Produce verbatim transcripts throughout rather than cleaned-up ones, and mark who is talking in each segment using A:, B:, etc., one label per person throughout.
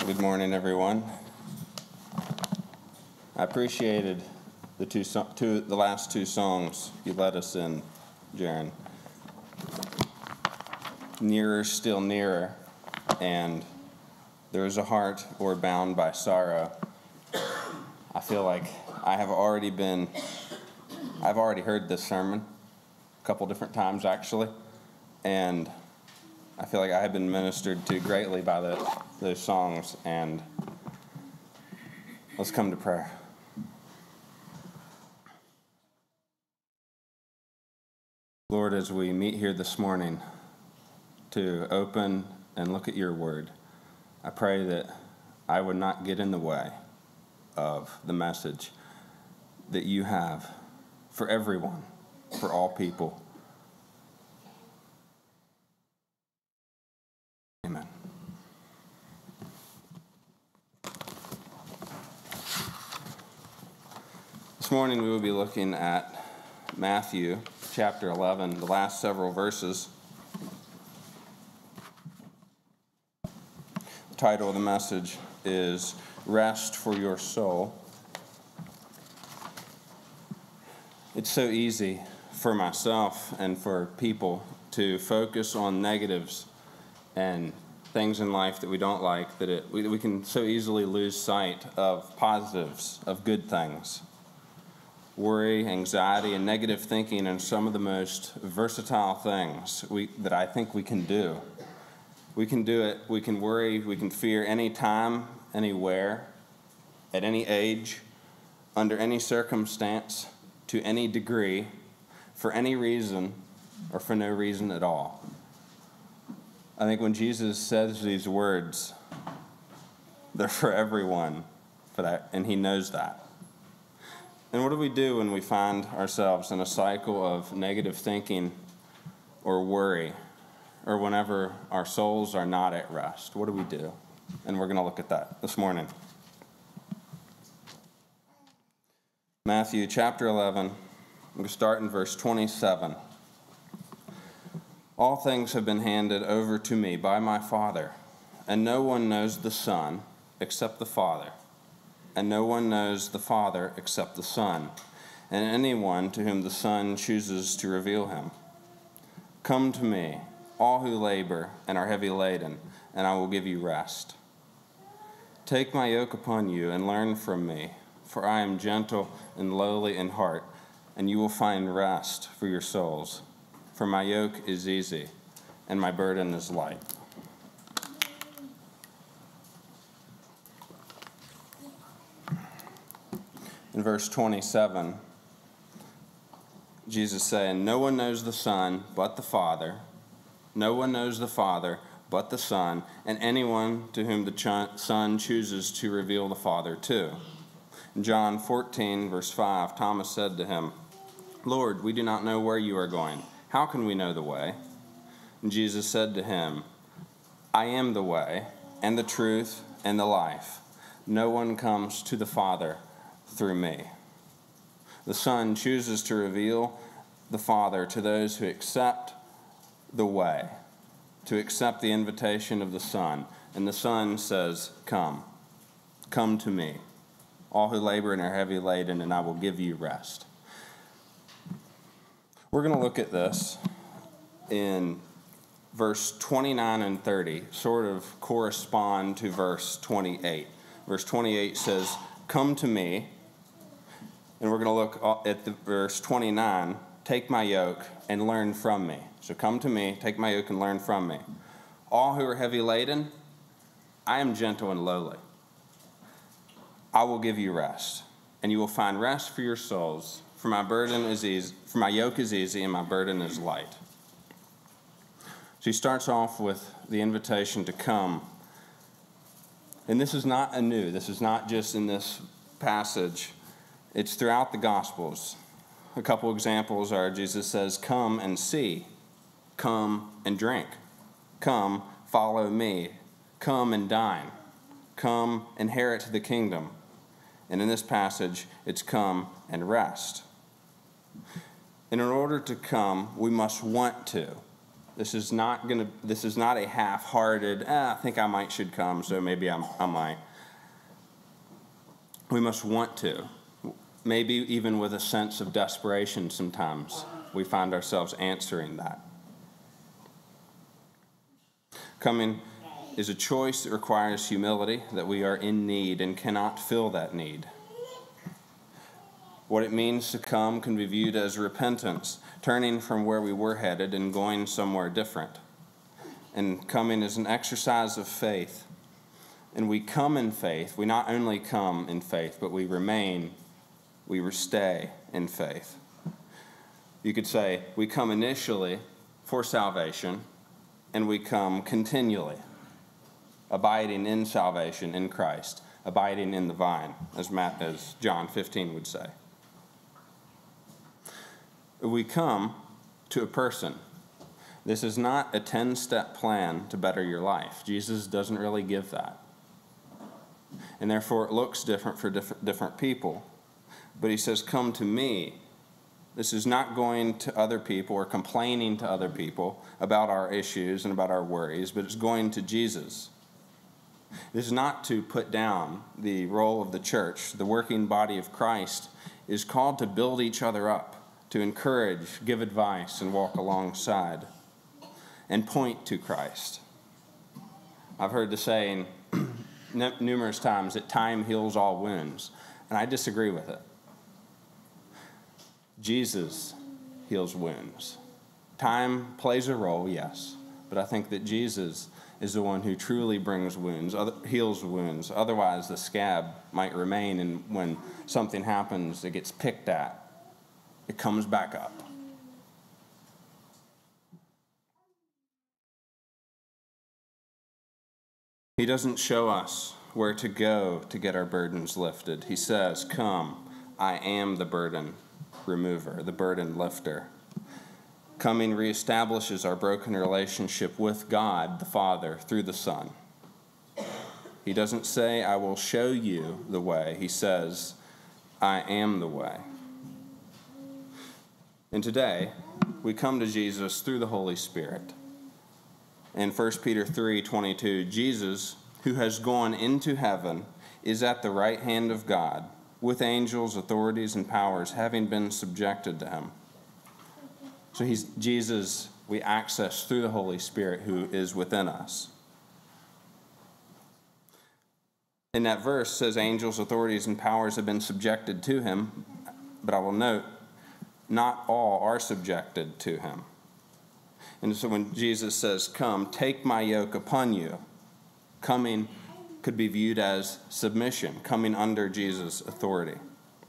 A: Good morning, everyone. I appreciated the two, so- two, the last two songs you led us in, Jaron. Nearer, still nearer, and there is a heart or bound by sorrow. I feel like I have already been, I've already heard this sermon a couple different times, actually, and I feel like I have been ministered to greatly by the, those songs, and let's come to prayer. Lord, as we meet here this morning to open and look at your word, I pray that I would not get in the way of the message that you have for everyone, for all people. Amen. This morning we will be looking at Matthew chapter eleven, the last several verses. The title of the message is Rest for Your Soul. It's so easy for myself and for people to focus on negatives and things in life that we don't like, that it, we, we can so easily lose sight of positives, of good things. Worry, anxiety, and negative thinking are some of the most versatile things we, that I think we can do. We can do it, we can worry, we can fear any time, anywhere, at any age, under any circumstance, to any degree, for any reason, or for no reason at all. I think when Jesus says these words, they're for everyone, for that, and he knows that. And what do we do when we find ourselves in a cycle of negative thinking or worry, or whenever our souls are not at rest? What do we do? And we're going to look at that this morning. Matthew chapter eleven, I'm going to start in verse twenty-seven. All things have been handed over to me by my Father, and no one knows the Son except the Father. And no one knows the Father except the Son, and anyone to whom the Son chooses to reveal him. Come to me, all who labor and are heavy laden, and I will give you rest. Take my yoke upon you and learn from me, for I am gentle and lowly in heart, and you will find rest for your souls. For my yoke is easy, and my burden is light. In verse twenty-seven, Jesus saying, no one knows the Son but the Father. No one knows the Father but the Son, and anyone to whom the ch- Son chooses to reveal the Father to. In John fourteen, verse five, Thomas said to him, Lord, we do not know where you are going. How can we know the way? And Jesus said to him, I am the way, and the truth, and the life. No one comes to the Father through me. The Son chooses to reveal the Father to those who accept the way, to accept the invitation of the Son. And the Son says, come, come to me, all who labor and are heavy laden, and I will give you rest. We're going to look at this in verse twenty-nine and thirty, sort of correspond to verse twenty-eight. Verse twenty-eight says, come to me. And we're going to look at the verse twenty-nine, take my yoke and learn from me. So come to me, take my yoke and learn from me. All who are heavy laden, I am gentle and lowly. I will give you rest, and you will find rest for your souls. For my burden is easy, for my yoke is easy and my burden is light. So he starts off with the invitation to come. And this is not anew. This is not just in this passage. It's throughout the Gospels. A couple examples are Jesus says, come and see. Come and drink. Come, follow me. Come and dine. Come, inherit the kingdom. And in this passage, it's come and rest. And in order to come, we must want to. This is not gonna. This is not a half-hearted, eh, I think I might should come, so maybe I'm, I might. We must want to. Maybe even with a sense of desperation sometimes, we find ourselves answering that. Coming is a choice that requires humility, that we are in need and cannot fill that need. What it means to come can be viewed as repentance, turning from where we were headed and going somewhere different. And coming is an exercise of faith. And we come in faith. We not only come in faith, but we remain, we stay in faith. You could say we come initially for salvation, and we come continually, abiding in salvation in Christ, abiding in the vine, as Matt, as John fifteen would say. We come to a person. This is not a ten-step plan to better your life. Jesus doesn't really give that. And therefore it looks different for different, different people. But he says, come to me. This is not going to other people or complaining to other people about our issues and about our worries, but it's going to Jesus. This is not to put down the role of the church. The working body of Christ is called to build each other up, to encourage, give advice, and walk alongside, and point to Christ. I've heard the saying numerous times that time heals all wounds, and I disagree with it. Jesus heals wounds. Time plays a role, yes, but I think that Jesus is the one who truly brings wounds, other, heals wounds. Otherwise, the scab might remain, and when something happens, it gets picked at. It comes back up. He doesn't show us where to go to get our burdens lifted. He says, come, I am the burden remover, the burden lifter. Coming reestablishes our broken relationship with God, the Father, through the Son. He doesn't say, I will show you the way. He says, I am the way. And today, we come to Jesus through the Holy Spirit. In First Peter three twenty-two, Jesus, who has gone into heaven, is at the right hand of God, with angels, authorities, and powers having been subjected to him. So he's Jesus, we access through the Holy Spirit who is within us. In that verse says angels, authorities, and powers have been subjected to him, but I will note, not all are subjected to him. And so when Jesus says, come, take my yoke upon you, coming could be viewed as submission, coming under Jesus' authority.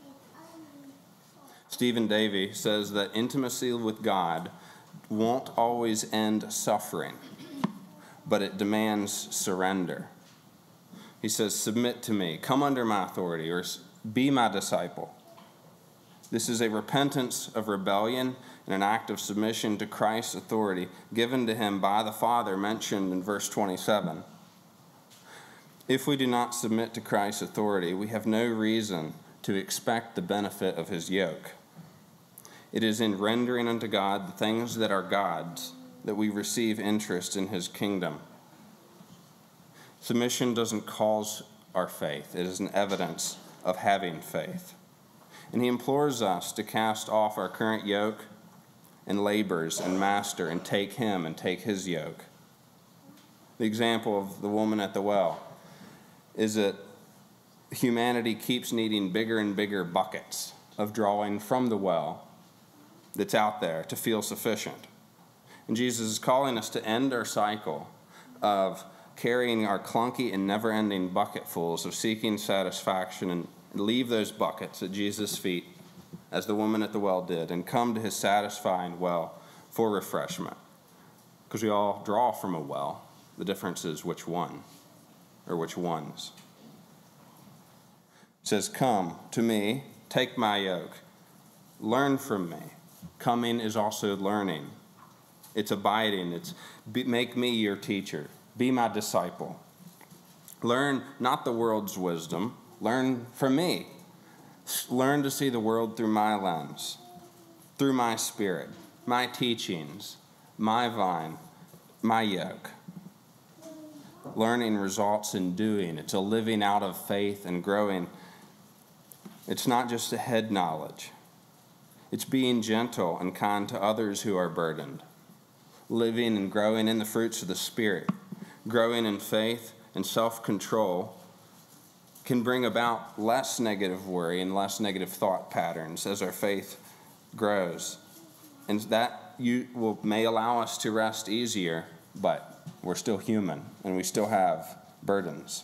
A: Stephen Davey says that intimacy with God won't always end suffering, but it demands surrender. He says, submit to me, come under my authority, or be my disciple. This is a repentance of rebellion and an act of submission to Christ's authority given to him by the Father mentioned in verse twenty-seven. If we do not submit to Christ's authority, we have no reason to expect the benefit of his yoke. It is in rendering unto God the things that are God's that we receive interest in his kingdom. Submission doesn't cause our faith. It is an evidence of having faith. And he implores us to cast off our current yoke and labors and master and take him and take his yoke. The example of the woman at the well is that humanity keeps needing bigger and bigger buckets of drawing from the well that's out there to feel sufficient. And Jesus is calling us to end our cycle of carrying our clunky and never-ending bucketfuls of seeking satisfaction and leave those buckets at Jesus' feet, as the woman at the well did, and come to his satisfying well for refreshment. Because we all draw from a well. The difference is which one, or which ones. It says, come to me, take my yoke, learn from me. Coming is also learning. It's abiding. It's be, make me your teacher. Be my disciple. Learn not the world's wisdom. Learn from me. Learn to see the world through my lens, through my spirit, my teachings, my vine, my yoke. Learning results in doing. It's a living out of faith and growing. It's not just a head knowledge. It's being gentle and kind to others who are burdened. Living and growing in the fruits of the Spirit. Growing in faith and self-control can bring about less negative worry and less negative thought patterns as our faith grows. And that you will may allow us to rest easier, but we're still human and we still have burdens.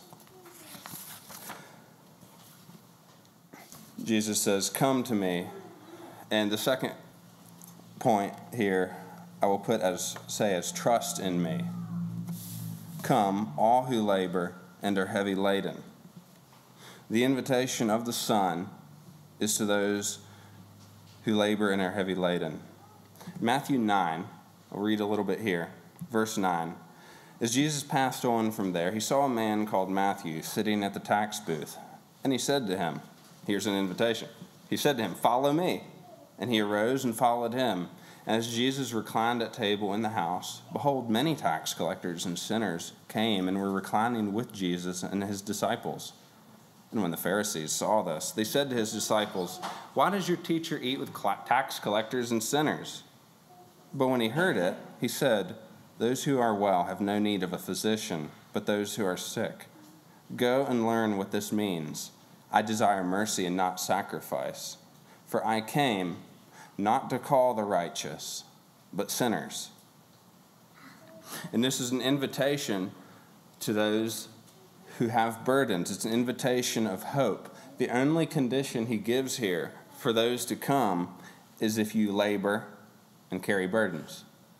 A: Jesus says, "Come to me." And the second point here I will put as say as trust in me. Come, all who labor and are heavy laden. The invitation of the Son is to those who labor and are heavy laden. Matthew nine, I'll read a little bit here, verse nine. As Jesus passed on from there, he saw a man called Matthew sitting at the tax booth, and he said to him, here's an invitation. He said to him, "Follow me." And he arose and followed him. As Jesus reclined at table in the house, behold, many tax collectors and sinners came and were reclining with Jesus and his disciples. And when the Pharisees saw this, they said to his disciples, "Why does your teacher eat with tax collectors and sinners?" But when he heard it, he said, "Those who are well have no need of a physician, but those who are sick. Go and learn what this means. I desire mercy and not sacrifice. For I came not to call the righteous, but sinners." And this is an invitation to those who have burdens. It's an invitation of hope. The only condition he gives here for those to come is if you labor and carry burdens.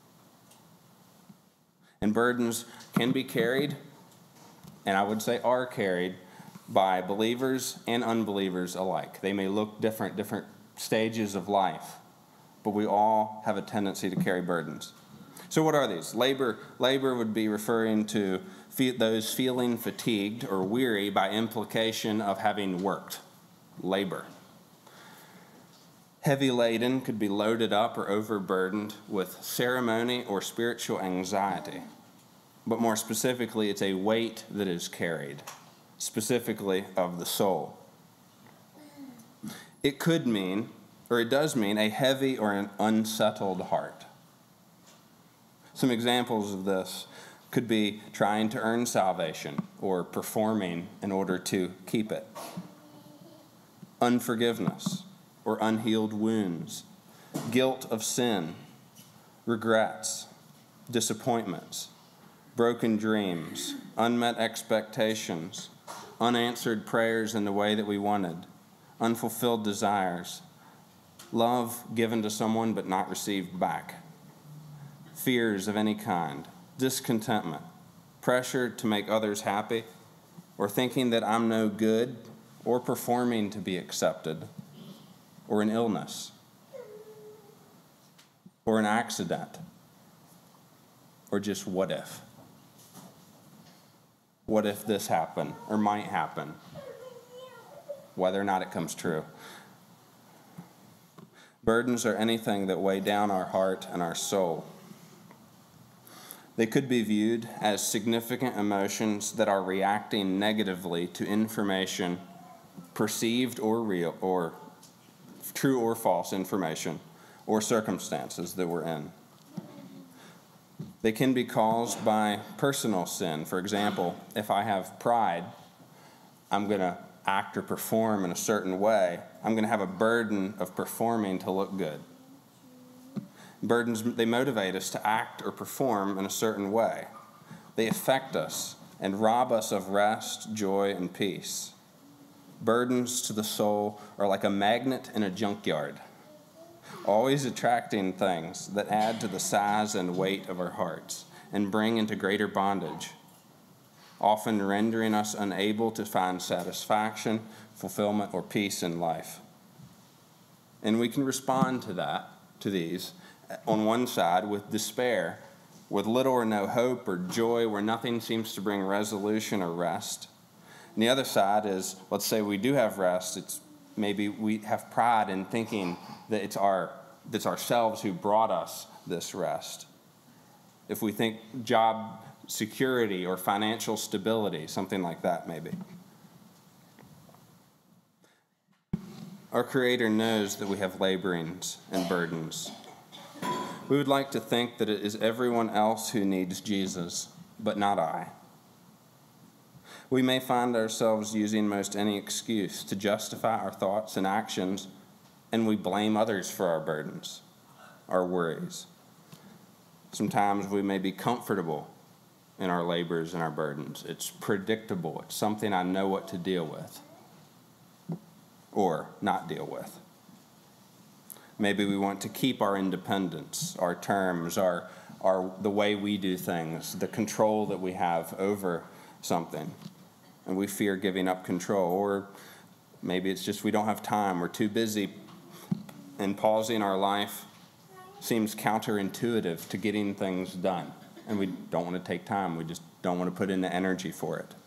A: And burdens can be carried, and I would say are carried, by believers and unbelievers alike. They may look different, different stages of life, but we all have a tendency to carry burdens. So what are these? Labor, labor would be referring to fe- those feeling fatigued or weary by implication of having worked. Labor. Heavy laden could be loaded up or overburdened with ceremony or spiritual anxiety. But more specifically, it's a weight that is carried, specifically of the soul. It could mean, or it does mean, a heavy or an unsettled heart. Some examples of this could be trying to earn salvation or performing in order to keep it. Unforgiveness or unhealed wounds, guilt of sin, regrets, disappointments, broken dreams, unmet expectations, unanswered prayers in the way that we wanted, unfulfilled desires, love given to someone but not received back, fears of any kind, discontentment, pressure to make others happy, or thinking that I'm no good, or performing to be accepted, or an illness, or an accident, or just what if? What if this happened, or might happen? Whether or not it comes true. Burdens are anything that weigh down our heart and our soul. They could be viewed as significant emotions that are reacting negatively to information, perceived or real, or true or false information, or circumstances that we're in. They can be caused by personal sin. For example, if I have pride, I'm going to act or perform in a certain way. I'm going to have a burden of performing to look good. Burdens, they motivate us to act or perform in a certain way. They affect us and rob us of rest, joy, and peace. Burdens to the soul are like a magnet in a junkyard, always attracting things that add to the size and weight of our hearts and bring into greater bondage, often rendering us unable to find satisfaction, fulfillment, or peace in life. And we can respond to that, to these, on one side with despair, with little or no hope or joy, where nothing seems to bring resolution or rest. And the other side is, let's say we do have rest, it's maybe we have pride in thinking that it's our that's ourselves who brought us this rest. If we think job security or financial stability, something like that maybe. Our Creator knows that we have laborings and burdens. We would like to think that it is everyone else who needs Jesus, but not I. We may find ourselves using most any excuse to justify our thoughts and actions, and we blame others for our burdens, our worries. Sometimes we may be comfortable in our labors and our burdens. It's predictable. It's something I know what to deal with or not deal with. Maybe we want to keep our independence, our terms, our, our the way we do things, the control that we have over something, and we fear giving up control. Or maybe it's just we don't have time. We're too busy, and pausing our life seems counterintuitive to getting things done, and we don't want to take time. We just don't want to put in the energy for it.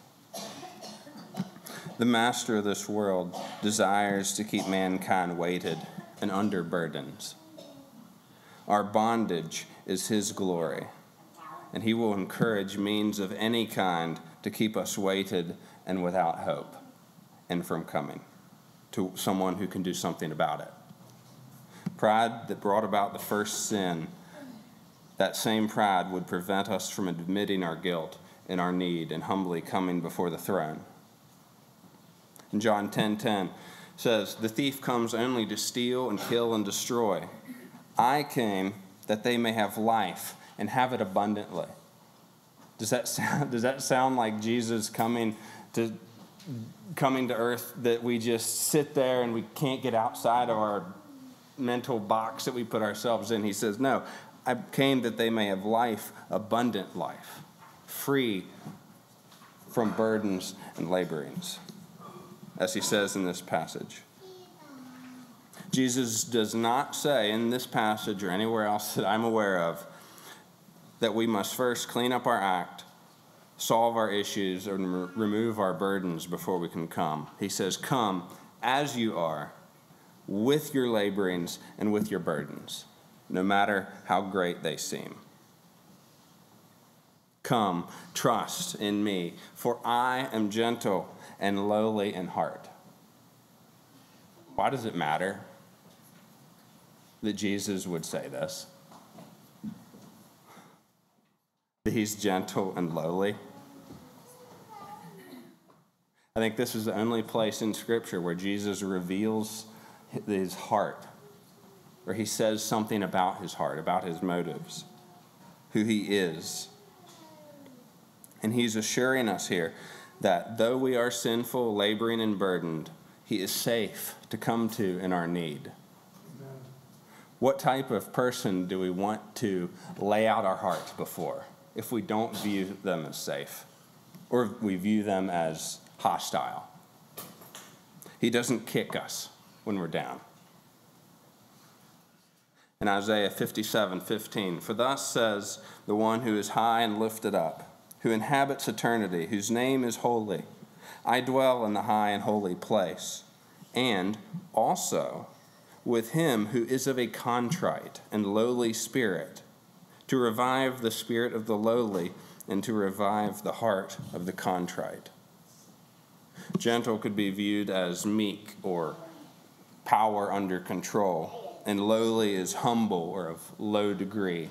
A: The master of this world desires to keep mankind weighted and under burdens. Our bondage is his glory, and he will encourage means of any kind to keep us weighted and without hope, and from coming to someone who can do something about it. Pride that brought about the first sin, that same pride would prevent us from admitting our guilt and our need and humbly coming before the throne. In John ten ten says, "The thief comes only to steal and kill and destroy. I came that they may have life and have it abundantly." Does that sound, does that sound like Jesus coming to coming to earth, that we just sit there and we can't get outside of our mental box that we put ourselves in? He says, no, I came that they may have life, abundant life, free from burdens and laborings, as he says in this passage. Jesus does not say in this passage or anywhere else that I'm aware of that we must first clean up our act, solve our issues, or re- remove our burdens before we can come. He says, come as you are, with your laborings and with your burdens, no matter how great they seem. Come, trust in me, for I am gentle and lowly in heart. Why does it matter that Jesus would say this? That he's gentle and lowly? I think this is the only place in Scripture where Jesus reveals his heart, or he says something about his heart, about his motives, who he is. And he's assuring us here that though we are sinful, laboring, and burdened, he is safe to come to in our need. Amen. What type of person do we want to lay out our hearts before if we don't view them as safe, or we view them as hostile? He doesn't kick us when we're down. In Isaiah fifty-seven fifteen, for thus says the one who is high and lifted up, who inhabits eternity, whose name is holy. I dwell in the high and holy place, and also with him who is of a contrite and lowly spirit, to revive the spirit of the lowly and to revive the heart of the contrite. Gentle could be viewed as meek or power under control, and lowly is humble or of low degree.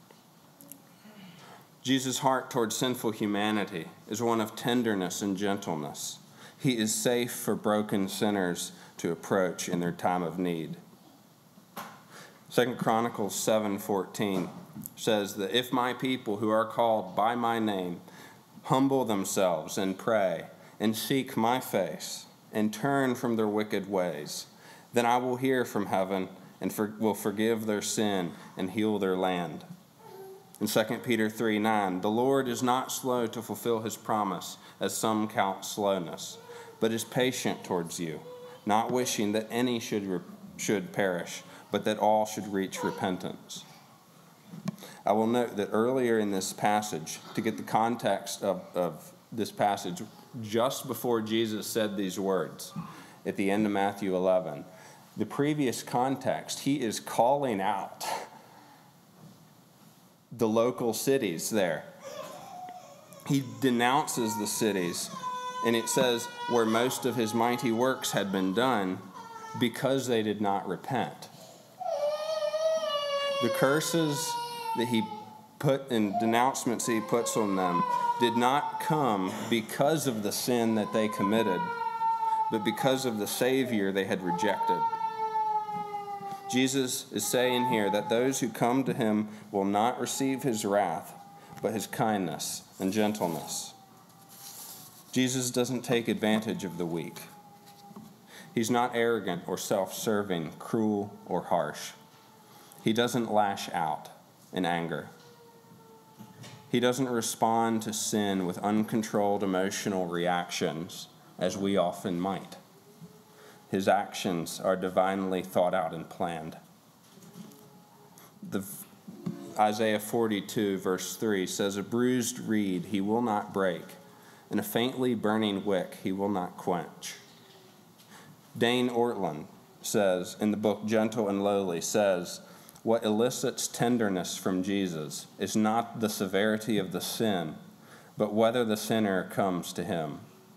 A: Jesus' heart towards sinful humanity is one of tenderness and gentleness. He is safe for broken sinners to approach in their time of need. Second Chronicles seven fourteen says that if my people who are called by my name humble themselves and pray and seek my face and turn from their wicked ways, then I will hear from heaven and for, will forgive their sin and heal their land. In Second Peter three nine, the Lord is not slow to fulfill his promise, as some count slowness, but is patient towards you, not wishing that any should, re- should perish, but that all should reach repentance. I will note that earlier in this passage, to get the context of, of this passage, just before Jesus said these words at the end of Matthew eleven, the previous context, he is calling out the local cities there. He denounces the cities, and it says where most of his mighty works had been done because they did not repent. The curses that he put and denouncements he puts on them did not come because of the sin that they committed, but because of the Savior they had rejected. Jesus is saying here that those who come to him will not receive his wrath, but his kindness and gentleness. Jesus doesn't take advantage of the weak. He's not arrogant or self-serving, cruel or harsh. He doesn't lash out in anger. He doesn't respond to sin with uncontrolled emotional reactions, as we often might. His actions are divinely thought out and planned. The, Isaiah forty-two, verse three says, "A bruised reed he will not break, and a faintly burning wick he will not quench." Dane Ortland says, in the book Gentle and Lowly, says, "What elicits tenderness from Jesus is not the severity of the sin, but whether the sinner comes to him."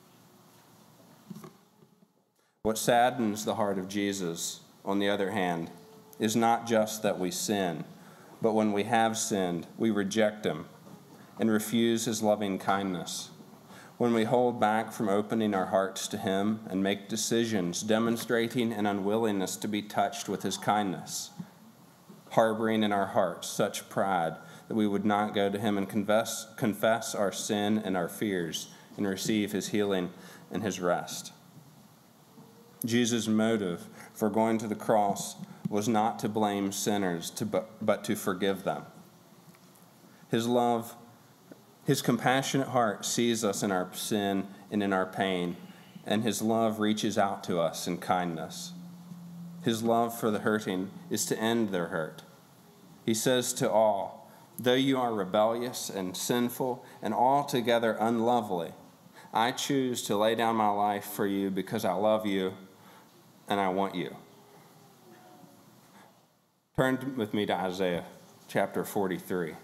A: What saddens the heart of Jesus, on the other hand, is not just that we sin, but when we have sinned, we reject him and refuse his loving kindness. When we hold back from opening our hearts to him and make decisions demonstrating an unwillingness to be touched with his kindness, harboring in our hearts such pride that we would not go to him and confess, confess our sin and our fears and receive his healing and his rest. Jesus' motive for going to the cross was not to blame sinners, to, but, but to forgive them. His love, his compassionate heart sees us in our sin and in our pain, and his love reaches out to us in kindness. His love for the hurting is to end their hurt. He says to all, "Though you are rebellious and sinful and altogether unlovely, I choose to lay down my life for you because I love you and I want you." Turn with me to Isaiah chapter forty-three.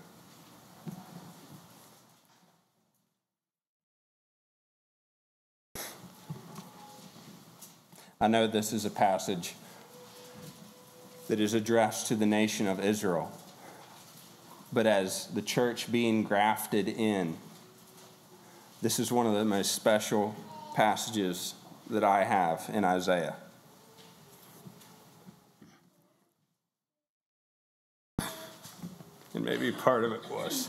A: I know this is a passage that is addressed to the nation of Israel, but as the church being grafted in, this is one of the most special passages that I have in Isaiah. And maybe part of it was.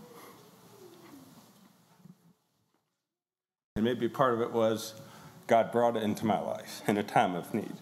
A: And maybe part of it was God brought it into my life in a time of need.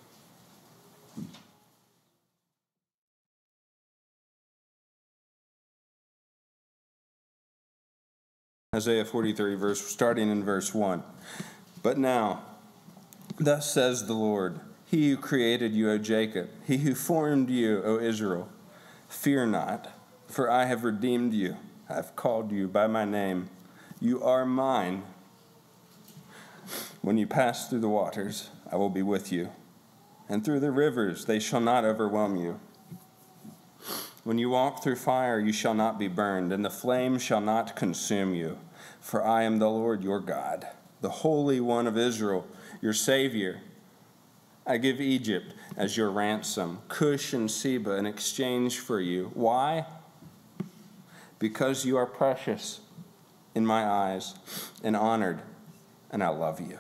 A: Isaiah forty-three, verse, starting in verse one. "But now, thus says the Lord, He who created you, O Jacob, He who formed you, O Israel, fear not, for I have redeemed you. I have called you by my name. You are mine. When you pass through the waters, I will be with you, and through the rivers, they shall not overwhelm you. When you walk through fire, you shall not be burned, and the flame shall not consume you. For I am the Lord your God, the Holy One of Israel, your Savior. I give Egypt as your ransom, Cush and Seba in exchange for you. Why? Because you are precious in my eyes and honored, and I love you."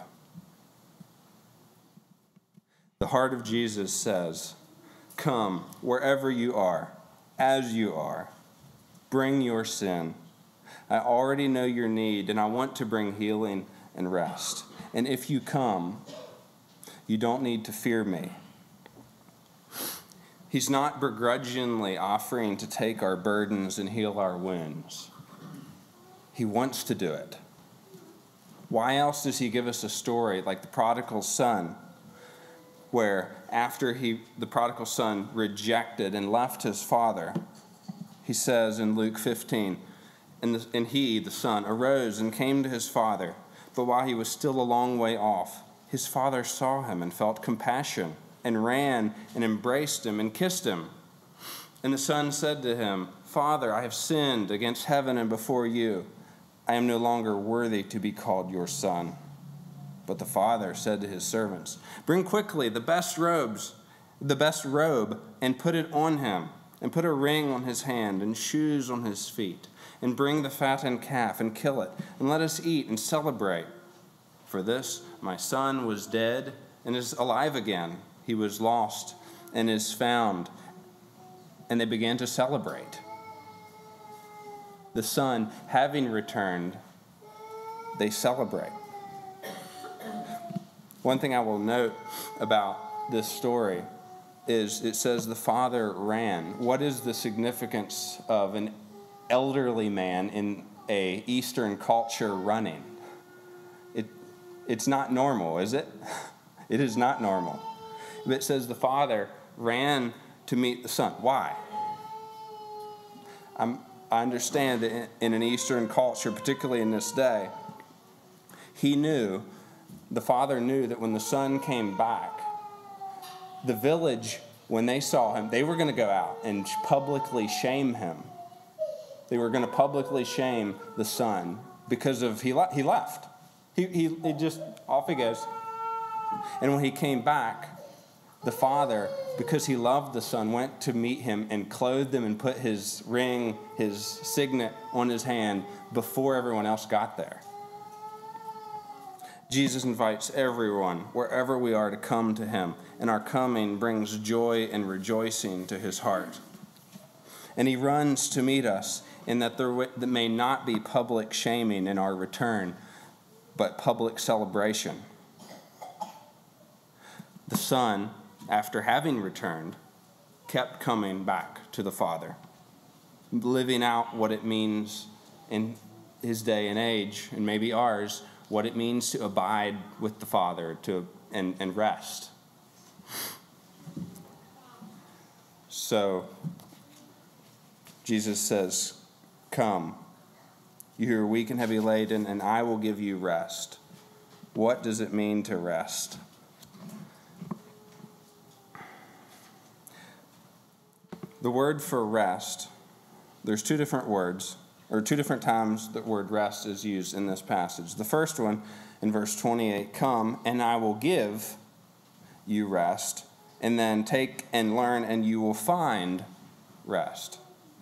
A: The heart of Jesus says, "Come wherever you are, as you are. Bring your sin. I already know your need, and I want to bring healing and rest. And if you come, you don't need to fear me." He's not begrudgingly offering to take our burdens and heal our wounds. He wants to do it. Why else does he give us a story like the prodigal son, where after he, the prodigal son rejected and left his father, he says in Luke fifteen, and, the, and he, the son, arose and came to his father, but while he was still a long way off, his father saw him and felt compassion and ran and embraced him and kissed him. And the son said to him, Father, I have sinned against heaven and before you. I am no longer worthy to be called your son. But the father said to his servants, Bring quickly the best robes, the best robe, and put it on him, and put a ring on his hand and shoes on his feet, and bring the fattened calf and kill it, and let us eat and celebrate. For this my son was dead and is alive again. He was lost and is found. And they began to celebrate. The son, having returned, they celebrate. One thing I will note about this story is it says the father ran. What is the significance of an elderly man in a Eastern culture running? It, it's not normal, is it? It is not normal. But it says the father ran to meet the son. Why? I'm, I understand that in, in an Eastern culture, particularly in this day, he knew, the father knew that when the son came back, the village, when they saw him, they were going to go out and publicly shame him. They were going to publicly shame the son because of he, le- he left. He, he, he just, off he goes. And when he came back, the father, because he loved the son, went to meet him and clothed him and put his ring, his signet on his hand before everyone else got there. Jesus invites everyone, wherever we are, to come to him, and our coming brings joy and rejoicing to his heart. And he runs to meet us in that there may not be public shaming in our return, but public celebration. The son, after having returned, kept coming back to the Father, living out what it means in his day and age, and maybe ours, what it means to abide with the Father to and, and rest. So, Jesus says, Come, you who are weak and heavy laden, and I will give you rest. What does it mean to rest? The word for rest, there's two different words, or two different times the word rest is used in this passage. The first one, in verse twenty-eight, come and I will give you rest, and then take and learn and you will find rest.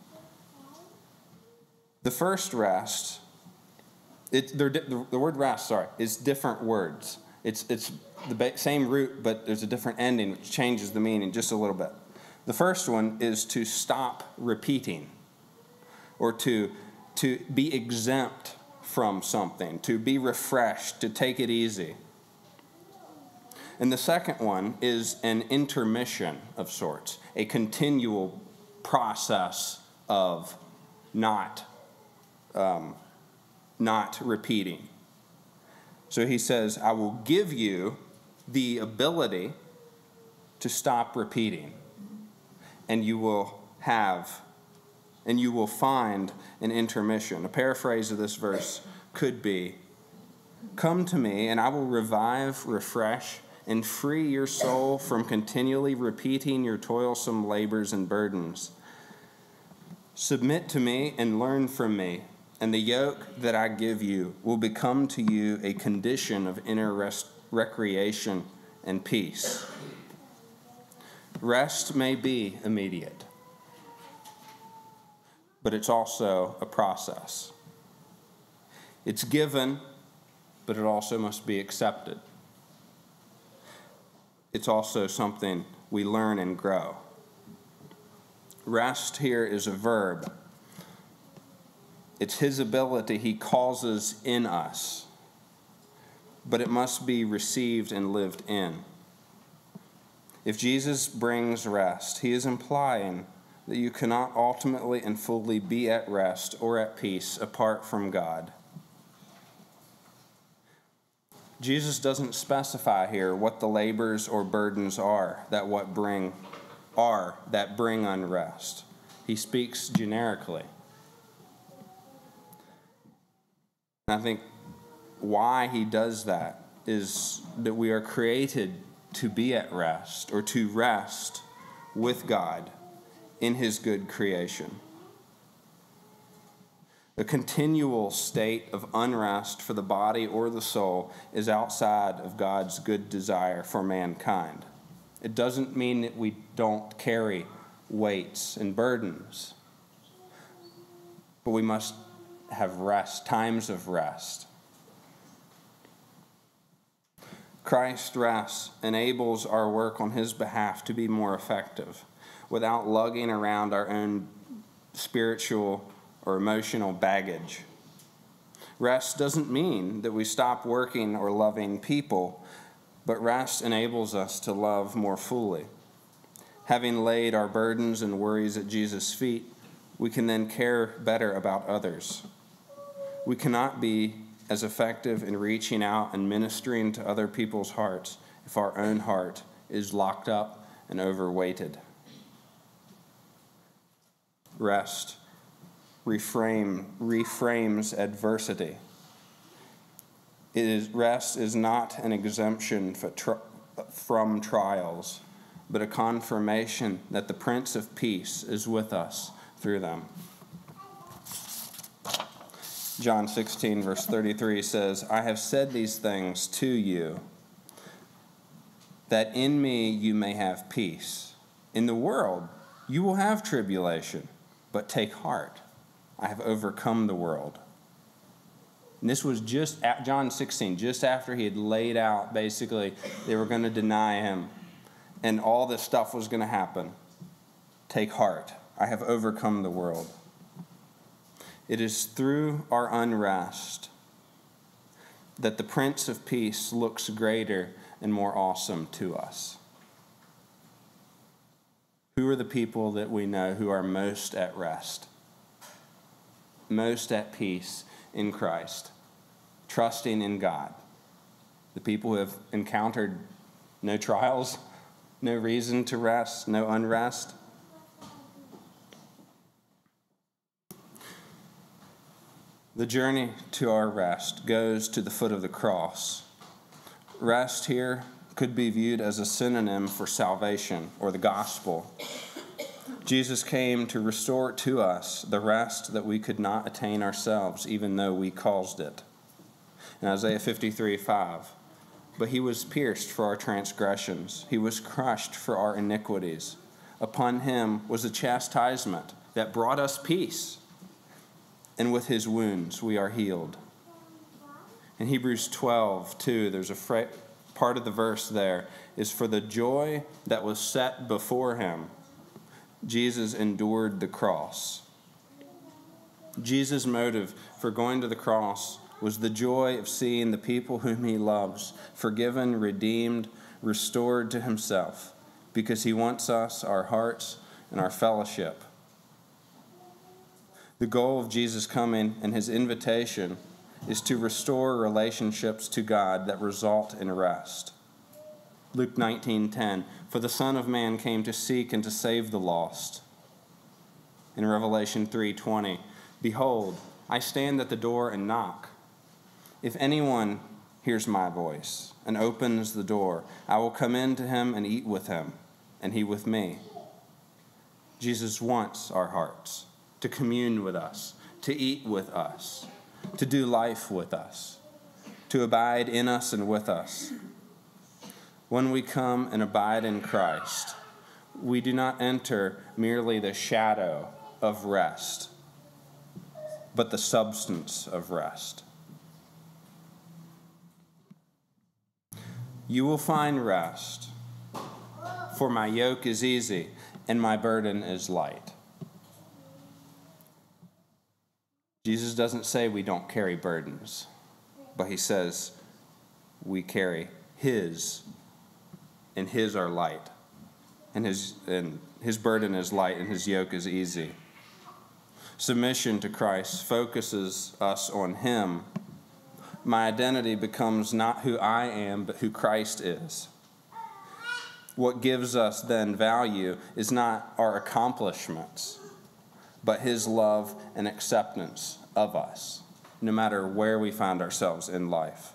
A: The first rest, it, the, the word rest, sorry, is different words. It's, it's the same root, but there's a different ending, which changes the meaning just a little bit. The first one is to stop repeating, or to, to be exempt from something, to be refreshed, to take it easy. And the second one is an intermission of sorts, a continual process of not, um, not repeating. So he says, I will give you the ability to stop repeating. And you will have, and you will find an intermission. A paraphrase of this verse could be, come to me, and I will revive, refresh, and free your soul from continually repeating your toilsome labors and burdens. Submit to me and learn from me, and the yoke that I give you will become to you a condition of inner rest, recreation and peace. Rest may be immediate, but it's also a process. It's given, but it also must be accepted. It's also something we learn and grow. Rest here is a verb. It's his ability he causes in us, but it must be received and lived in. If Jesus brings rest, he is implying that you cannot ultimately and fully be at rest or at peace apart from God. Jesus doesn't specify here what the labors or burdens are that what bring are that bring unrest. He speaks generically. And I think why he does that is that we are created to be at rest or to rest with God in his good creation. A continual state of unrest for the body or the soul is outside of God's good desire for mankind. It doesn't mean that we don't carry weights and burdens, but we must have rest, times of rest. Christ's rest enables our work on his behalf to be more effective without lugging around our own spiritual or emotional baggage. Rest doesn't mean that we stop working or loving people, but rest enables us to love more fully. Having laid our burdens and worries at Jesus' feet, we can then care better about others. We cannot be as effective in reaching out and ministering to other people's hearts if our own heart is locked up and overweighted. Rest reframe, reframes adversity. It is, rest is not an exemption for tri- from trials, but a confirmation that the Prince of Peace is with us through them. John sixteen, verse thirty-three says, I have said these things to you, that in me you may have peace. In the world you will have tribulation, but take heart. I have overcome the world. And this was just at John sixteen, just after he had laid out, basically, they were going to deny him, and all this stuff was going to happen. Take heart. I have overcome the world. It is through our unrest that the Prince of Peace looks greater and more awesome to us. Who are the people that we know who are most at rest? Most at peace in Christ, trusting in God. The people who have encountered no trials, no reason to rest, no unrest. The journey to our rest goes to the foot of the cross. Rest here could be viewed as a synonym for salvation or the gospel. Jesus came to restore to us the rest that we could not attain ourselves, even though we caused it. In Isaiah fifty-three five, but he was pierced for our transgressions. He was crushed for our iniquities. Upon him was a chastisement that brought us peace, and with his wounds we are healed. In Hebrews twelve two, there's a fra- part of the verse there is, for the joy that was set before him, Jesus endured the cross. Jesus' motive for going to the cross was the joy of seeing the people whom he loves forgiven, redeemed, restored to himself, because he wants us, our hearts, and our fellowship. The goal of Jesus' coming and his invitation is to restore relationships to God that result in rest. Luke nineteen ten, for the Son of Man came to seek and to save the lost. In Revelation three twenty, behold, I stand at the door and knock. If anyone hears my voice and opens the door, I will come in to him and eat with him, and he with me. Jesus wants our hearts to commune with us, to eat with us, to do life with us, to abide in us and with us. When we come and abide in Christ, we do not enter merely the shadow of rest, but the substance of rest. You will find rest, for my yoke is easy and my burden is light. Jesus doesn't say we don't carry burdens, but he says we carry his, and his are light, and his and his burden is light, and his yoke is easy. Submission to Christ focuses us on him. My identity becomes not who I am, but who Christ is. What gives us then value is not our accomplishments, but his love and acceptance of us, no matter where we find ourselves in life.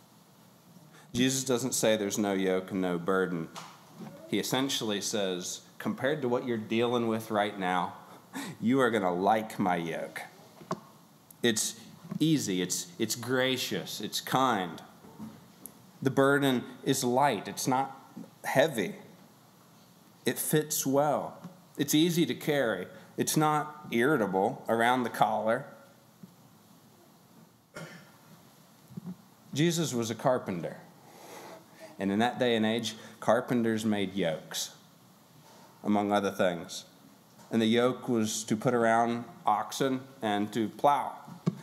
A: Jesus doesn't say there's no yoke and no burden. He essentially says compared to what you're dealing with right now, you are going to like my yoke. It's easy, it's, it's gracious, it's kind. The burden is light, it's not heavy. It fits well. It's easy to carry. It's not irritable around the collar. Jesus was a carpenter. And in that day and age, carpenters made yokes, among other things. And the yoke was to put around oxen and to plow.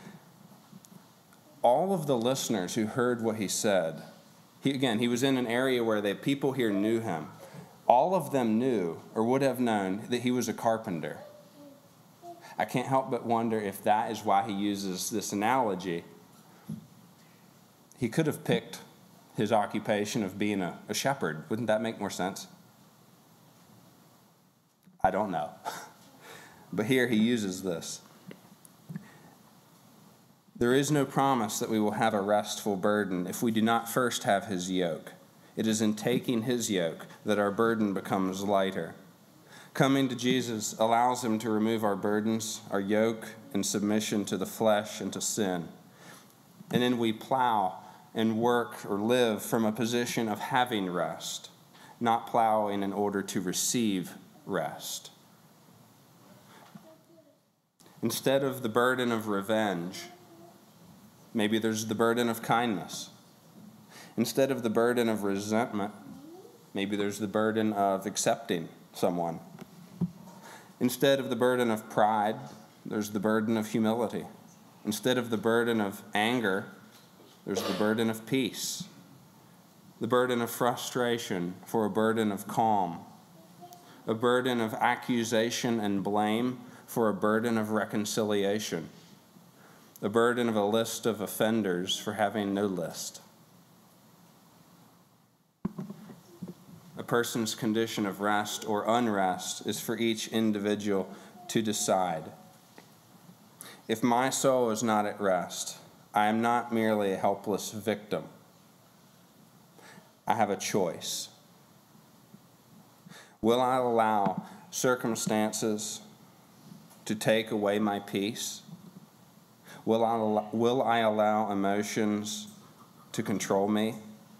A: All of the listeners who heard what he said, he, again, he was in an area where the people here knew him. All of them knew or would have known that he was a carpenter. I can't help but wonder if that is why he uses this analogy. He could have picked his occupation of being a, a shepherd. Wouldn't that make more sense? I don't know. But here he uses this. There is no promise that we will have a restful burden if we do not first have his yoke. It is in taking his yoke that our burden becomes lighter. Coming to Jesus allows him to remove our burdens, our yoke, and submission to the flesh and to sin. And then we plow and work or live from a position of having rest, not plowing in order to receive rest. Instead of the burden of revenge, maybe there's the burden of kindness. Instead of the burden of resentment, maybe there's the burden of accepting someone. Instead of the burden of pride, there's the burden of humility. Instead of the burden of anger, there's the burden of peace. The burden of frustration for a burden of calm. A burden of accusation and blame for a burden of reconciliation. A burden of a list of offenders for having no list. A person's condition of rest or unrest is for each individual to decide. If my soul is not at rest, I am not merely a helpless victim. I have a choice. Will I allow circumstances to take away my peace? Will I, allow, will I allow emotions to control me?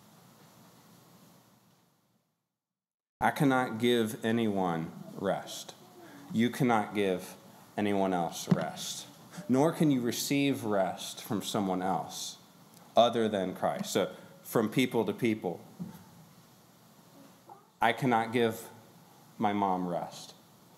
A: I cannot give anyone rest. You cannot give anyone else rest. Nor can you receive rest from someone else other than Christ. So from people to people, I cannot give my mom rest.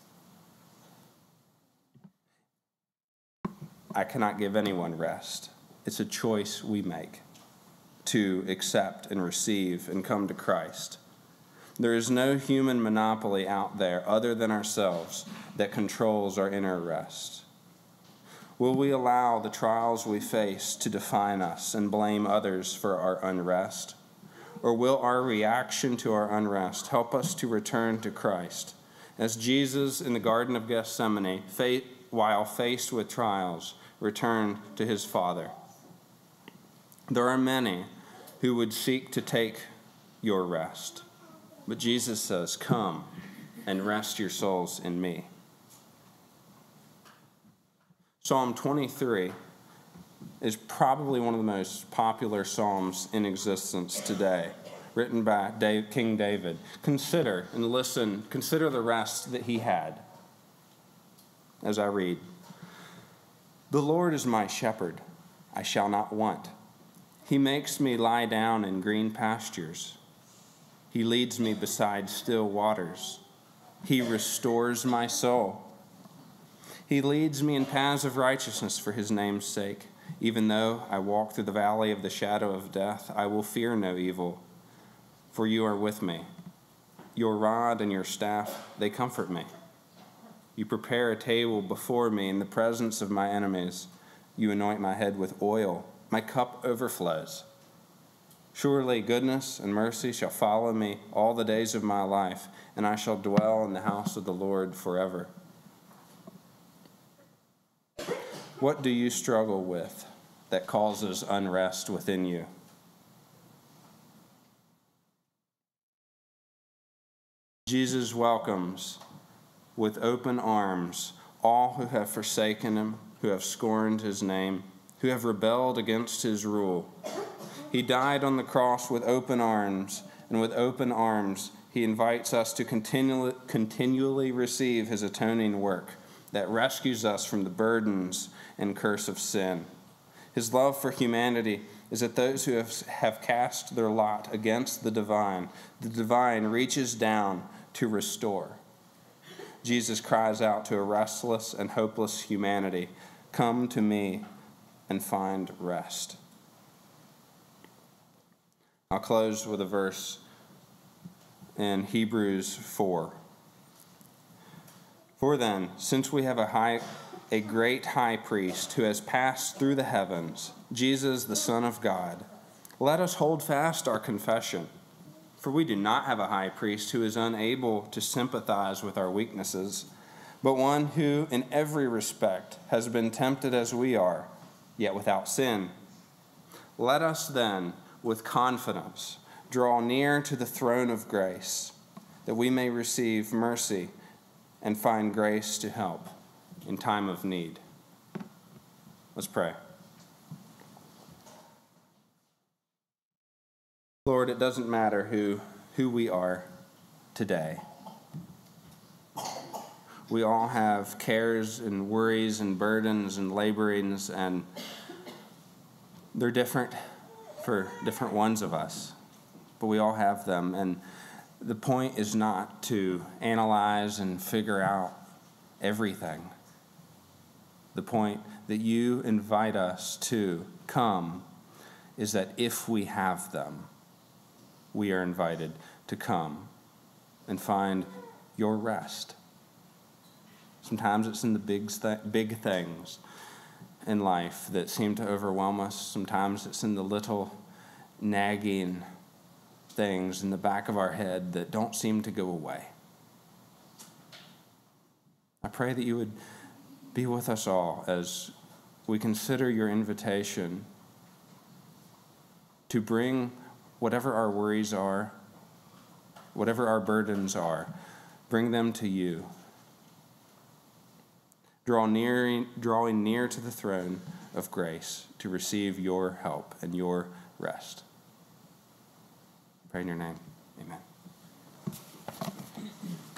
A: I cannot give anyone rest. It's a choice we make to accept and receive and come to Christ. There is no human monopoly out there other than ourselves that controls our inner rest. Will we allow the trials we face to define us and blame others for our unrest? Or will our reaction to our unrest help us to return to Christ? As Jesus in the Garden of Gethsemane, while faced with trials, returned to his Father. There are many who would seek to take your rest. But Jesus says, come and rest your souls in me. Psalm twenty-three is probably one of the most popular psalms in existence today, written by King David. Consider and listen, consider the rest that he had as I read. The Lord is my shepherd, I shall not want. He makes me lie down in green pastures. He leads me beside still waters. He restores my soul. He leads me in paths of righteousness for his name's sake. Even though I walk through the valley of the shadow of death, I will fear no evil, for you are with me. Your rod and your staff, they comfort me. You prepare a table before me in the presence of my enemies. You anoint my head with oil. My cup overflows. Surely goodness and mercy shall follow me all the days of my life, and I shall dwell in the house of the Lord forever. What do you struggle with that causes unrest within you? Jesus welcomes with open arms all who have forsaken him, who have scorned his name, who have rebelled against his rule. He died on the cross with open arms, and with open arms he invites us to continually, continually receive his atoning work that rescues us from the burdens and curse of sin. His love for humanity is that those who have, have cast their lot against the divine, the divine reaches down to restore. Jesus cries out to a restless and hopeless humanity, "Come to me and find rest." I'll close with a verse in Hebrews four. "For then, since we have a high, a great high priest who has passed through the heavens, Jesus, the Son of God, let us hold fast our confession. For we do not have a high priest who is unable to sympathize with our weaknesses, but one who in every respect has been tempted as we are, yet without sin. Let us then, with confidence, draw near to the throne of grace, that we may receive mercy and find grace to help in time of need." Let's pray. Lord, it doesn't matter who, who we are today. We all have cares and worries and burdens and laborings, and they're different for different ones of us, but we all have them. And the point is not to analyze and figure out everything. The point that you invite us to come is that if we have them, we are invited to come and find your rest. Sometimes it's in the big, th- big things in life that seem to overwhelm us. Sometimes it's in the little nagging things in the back of our head that don't seem to go away. I pray that you would be with us all as we consider your invitation to bring whatever our worries are, whatever our burdens are, bring them to you. Draw near, drawing near to the throne of grace to receive your help and your rest. Pray in your name. Amen.